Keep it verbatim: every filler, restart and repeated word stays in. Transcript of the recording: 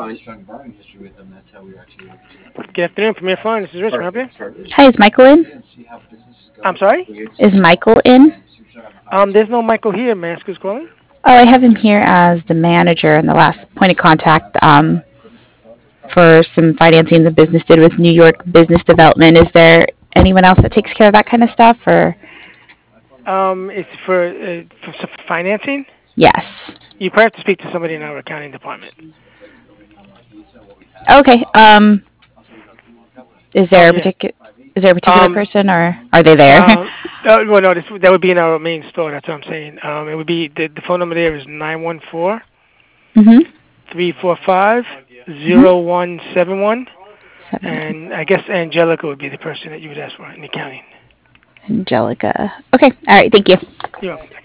fine. Good afternoon, Premier Fund. This is Rich. Can I help you? Hi, is Michael in? I'm sorry? Is Michael in? Um, there's no Michael here. May I ask who's calling? Oh, I have him here as the manager and the last point of contact um, for some financing the business did with New York Business Development. Is there anyone else that takes care of that kind of stuff? Or Um, it's for, uh, for some financing. yes. You probably have to speak to somebody in our accounting department. Okay. Um, is Oh, there a yeah. particular is there a particular Um, person, or are they there? uh, uh, well, no, this, that would be in our main store. That's what I'm saying. Um, it would be, the, the phone number there is nine one four, mhm. three four five, Mhm. zero one seven one. Seven one. And I guess Angelica would be the person that you would ask for in accounting. Angelica. Okay. All right. Thank you. You're welcome.